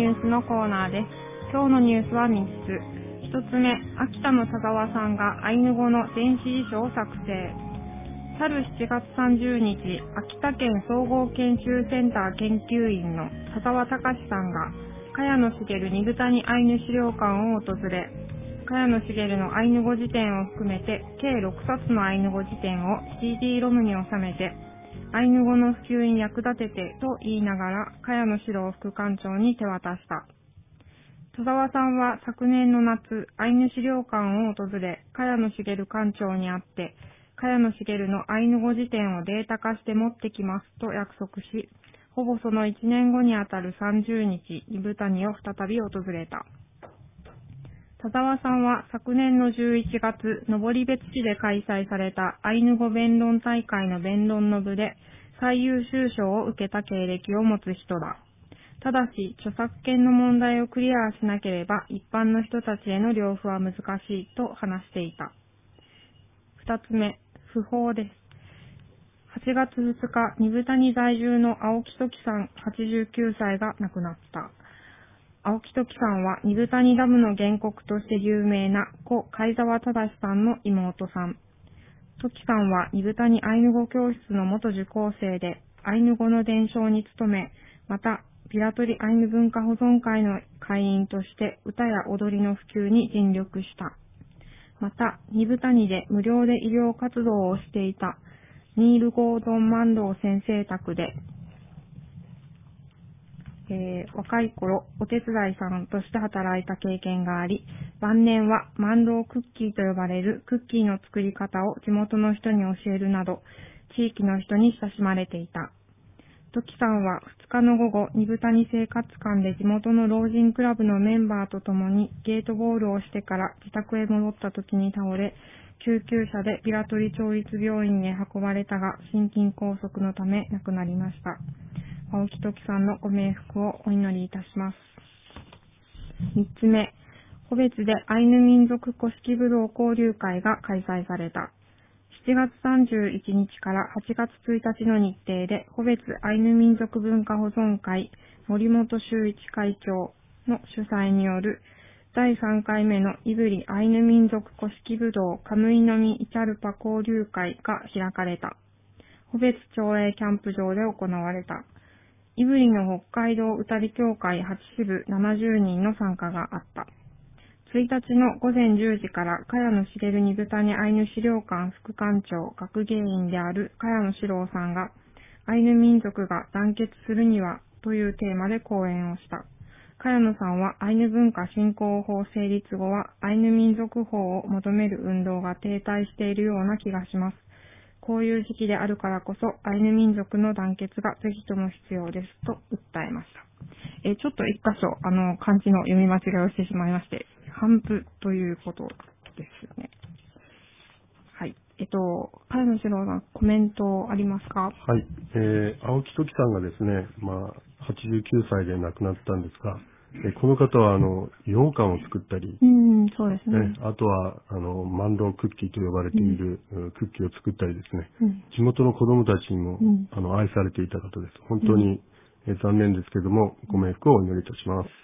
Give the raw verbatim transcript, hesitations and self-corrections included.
ニュースのコーナーです。今日のニュースはみっつ。ひとつめ、秋田の田沢さんがアイヌ語の電子辞書を作成。去るしちがつさんじゅうにち、秋田県総合研修センター研究員の田沢隆さんが、茅野茂二部谷アイヌ資料館を訪れ、茅野茂のアイヌ語辞典を含めて計ろくさつのアイヌ語辞典を シーディー ロムに収めて、アイヌ語の普及に役立ててと言いながら、茅野史郎副館長に手渡した。田沢さんは昨年の夏、アイヌ資料館を訪れ、茅野茂館長に会って、茅野茂のアイヌ語辞典をデータ化して持ってきますと約束し、ほぼそのいちねんごにあたるさんじゅうにち、二部谷を再び訪れた。田沢さんは昨年のじゅういちがつ、登別市で開催されたアイヌ語弁論大会の弁論の部で最優秀賞を受けた経歴を持つ人だ。ただし、著作権の問題をクリアしなければ一般の人たちへの領付は難しいと話していた。二つ目、訃報です。はちがつふつか、二部谷在住の青木時さんはちじゅうきゅうさいが亡くなった。青木時さんは二部谷ダムの原告として有名な故貝沢正さんの妹さん。時さんは二部谷アイヌ語教室の元受講生で、アイヌ語の伝承に努め、また、ビラトリアイヌ文化保存会の会員として歌や踊りの普及に尽力した。また、二部谷で無料で医療活動をしていたニール・ゴードン・マンロー先生宅で、えー、若い頃お手伝いさんとして働いた経験があり、晩年はマンロークッキーと呼ばれるクッキーの作り方を地元の人に教えるなど、地域の人に親しまれていた。時さんはふつかの午後、二部谷生活館で地元の老人クラブのメンバーと共にゲートボールをしてから自宅へ戻った時に倒れ、救急車でビラトリ町立病院へ運ばれたが、心筋梗塞のため亡くなりました。青木時さんのご冥福をお祈りいたします。三つ目、個別でアイヌ民族古式武道交流会が開催された。しちがつさんじゅういちにちからはちがつついたちの日程で、個別アイヌ民族文化保存会森本修一会長の主催によるだいさんかいめの胆振アイヌ民族古式武道カムイノミイチャルパ交流会が開かれた。個別町営キャンプ場で行われた。胆振の北海道歌り協会はち支部ななじゅうにんの参加があった。ついたちのごぜんじゅうじから茅野茂二部谷アイヌ資料館副館長学芸員である茅野史郎さんがアイヌ民族が団結するにはというテーマで講演をした。茅野さんはアイヌ文化振興法成立後はアイヌ民族法を求める運動が停滞しているような気がします。こういう時期であるからこそアイヌ民族の団結がぜひとも必要ですと訴えました。えー、ちょっと一箇所あの漢字の読み間違いをしてしまいまして、反布ということですよね。はい。えっと、茅野史郎さん、コメントありますか？ はい。えー、青木時さんがですね、まあ、はちじゅうきゅうさいで亡くなったんですが、えー、この方は、あの、羊羹を作ったり、 うん、そうですね。 ね、あとは、あの、マンロークッキーと呼ばれている、うん、クッキーを作ったりですね、 うん、 地元の子供たちにも、 うん、 あの、愛されていた方です。本当に、えー、残念ですけども、ご冥福をお祈りいたします。